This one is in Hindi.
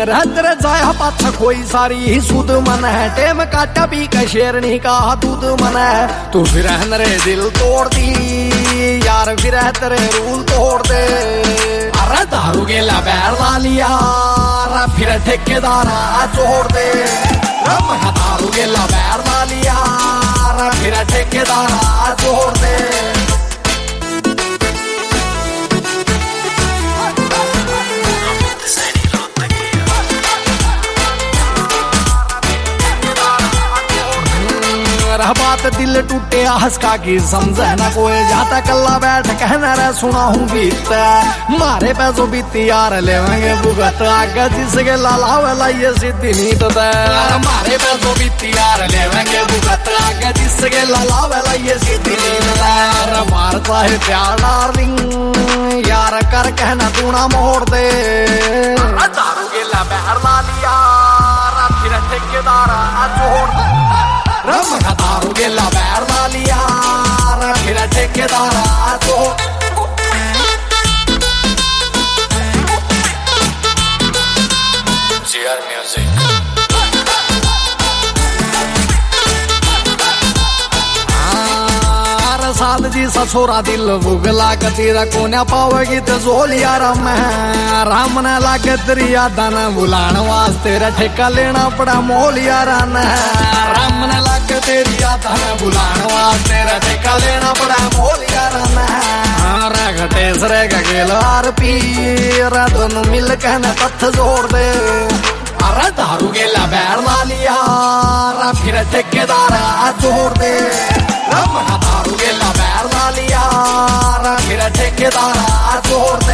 तेरे जाया पाछा कोई सारी सुध मन है टेम काटा पी का शेरनी का दूध मन है तू फिर रे दिल तोड़ दी यार फिर तेरे रूल तोड़ दे अरे दारू गेला बैर ला लिया फिर ठेकेदारा छोड़ दे दारू गेला बैर ला लिया फिर ठेकेदारा छोड़ दे बात दिल टूटे हंसका की समझे ना कोई जाता कल्ला बैठ कहना रे सुना हूँ बीत मारे पैसों बीती यार लेवेंगे भुगत आगे जिसके लाला वाला ये सिद्धि नीत मारे पैसों बीती यार लेवेंगे भुगत आगे जिसके लाला वाला ये सिद्धि नीत मारता है प्यार डार्लिंग यार कर कहना तू ना मोड़ दे दारू गेला बहर ला लिया फिर ठेकेदारा छोड़ दे दारू गेला बैर ला लिया फिर ठेकेदारा छोड़ GR Music साध जी ससुरा दिल भुगला कतीरा कोन्या पावेगी तो जोलिया राम ने लागे तेरी यादा न बुलान वास्ते रे ठेका लेना पड़ा मोलिया राम ने लागे तेरी यादा न बुलान वास्ते रे ठेका लेना पड़ा मोलिया रे घटेस रे गेलार पी रे दोनों मिल कहने तथ जोड़ दे अरे दारू गेला बैर ला लिया फिर ठेकेदारा छोड़ दे दारू गेला बैर ला लिया फिर ठेकेदारा छोड़